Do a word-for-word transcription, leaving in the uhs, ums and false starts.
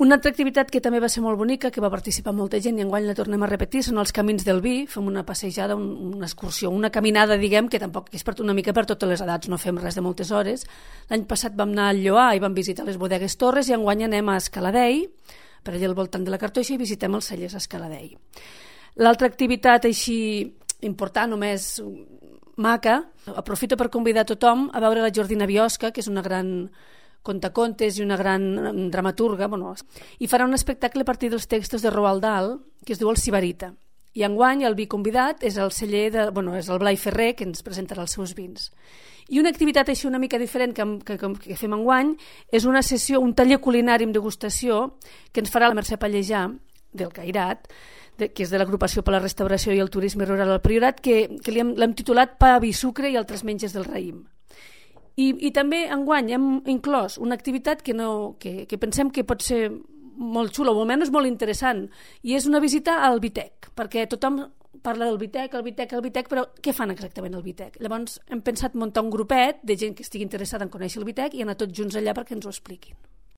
Una altra activitat que també va ser molt bonica, que va participar molta gent i enguany la tornem a repetir, són els Camins del Vi. Fem una passejada, un, una excursió, una caminada, diguem, que tampoc és per una mica per totes les edats, no fem res de moltes hores. L'any passat vam anar al Lloar i vam visitar les bodegues Torres i enguany anem a Escaladei, per allà al voltant de la Cartoixa, i visitem els cellers a Escaladei. L'altra activitat així important, només maca, aprofito per convidar tothom a veure la Jordina Biosca, que és una gran contacontes i una gran dramaturga, bueno, i farà un espectacle a partir dels textos de Roald Dahl, que es diu El Sibarita. I enguany el vi convidat és el celler, de, bueno, és el Blai Ferrer, que ens presentarà els seus vins. I una activitat així una mica diferent que, que, que fem enguany és una sessió, un taller culinari amb degustació que ens farà la Mercè Pallejà, del Cairat, de, que és de l'Agrupació per la Restauració i el Turisme Rural al Priorat, que, que l'hem titulat Pa, vi, sucre i altres menges del raïm. I, i també enguany hem inclòs una activitat que, no, que, que pensem que pot ser molt xula, o almenys molt interessant, i és una visita al Vitec, perquè tothom parla del Vitec, el Vitec, el Vitec, però què fan exactament el Vitec? Llavors hem pensat muntar un grupet de gent que estigui interessada en conèixer el Vitec i anar tots junts allà perquè ens ho expliquin.